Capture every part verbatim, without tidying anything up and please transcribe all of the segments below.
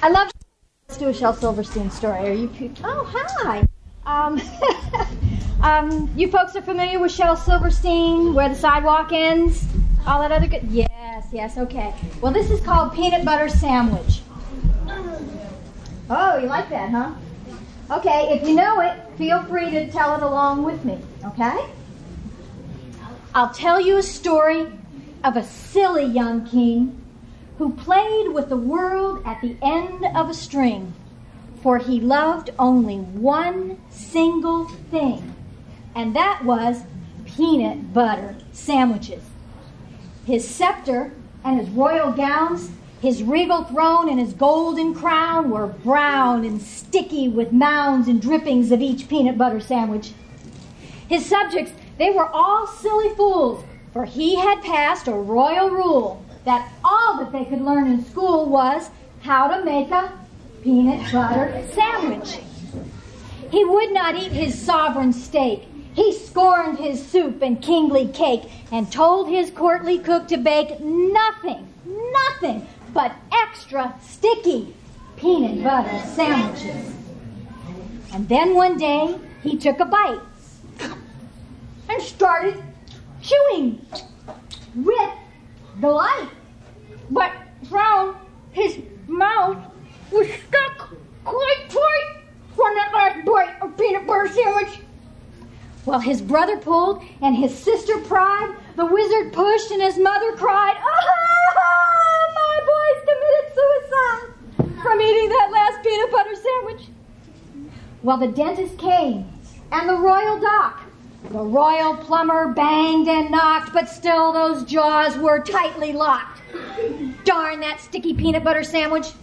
I love. Let's do a Shel Silverstein story. Are you? Oh, hi. Um, um, you folks are familiar with Shel Silverstein, Where the Sidewalk Ends, all that other good. Yes, yes. Okay. Well, this is called Peanut Butter Sandwich. Oh, you like that, huh? Okay. If you know it, feel free to tell it along with me. Okay. I'll tell you a story of a silly young king who played with the world at the end of a string, for he loved only one single thing, and that was peanut butter sandwiches. His scepter and his royal gowns, his regal throne and his golden crown were brown and sticky with mounds and drippings of each peanut butter sandwich. His subjects, they were all silly fools, for he had passed a royal rule that all that they could learn in school was how to make a peanut butter sandwich. He would not eat his sovereign steak. He scorned his soup and kingly cake and told his courtly cook to bake nothing, nothing but extra sticky peanut butter sandwiches. And then one day he took a bite and started chewing with delight, but found his mouth was stuck quite tight from that last bite of peanut butter sandwich. Well, his brother pulled and his sister pried, the wizard pushed and his mother cried, "Ah, my boy's committed suicide from eating that last peanut butter sandwich." Well, the dentist came and the royal doc. The royal plumber banged and knocked, but still those jaws were tightly locked. Darn that sticky peanut butter sandwich.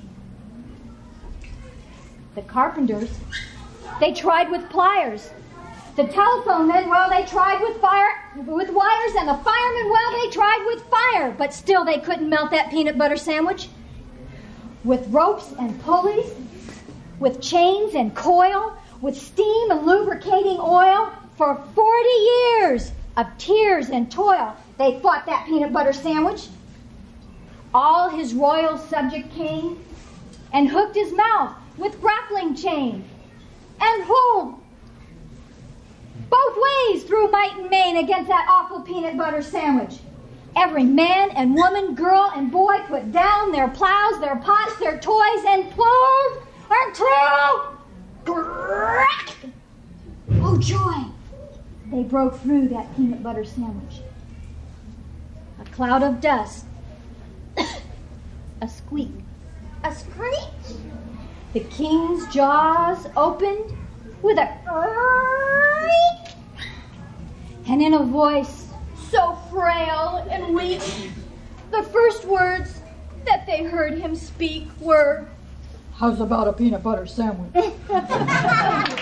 The carpenters, they tried with pliers. The telephone men, well, they tried with fire, with wires, and the firemen, well, they tried with fire, but still they couldn't melt that peanut butter sandwich. With ropes and pulleys, with chains and coil, with steam and lubricating oil, for forty years of tears and toil, they fought that peanut butter sandwich. All his royal subject came and hooked his mouth with grappling chain and pulled both ways through might and main against that awful peanut butter sandwich. Every man and woman, girl and boy put down their plows, their pots, their toys, and pulled until crack! Oh, joy! They broke through that peanut butter sandwich. A cloud of dust. A squeak. A screech. The king's jaws opened with a creak. And in a voice so frail and weak, the first words that they heard him speak were, "How's about a peanut butter sandwich?"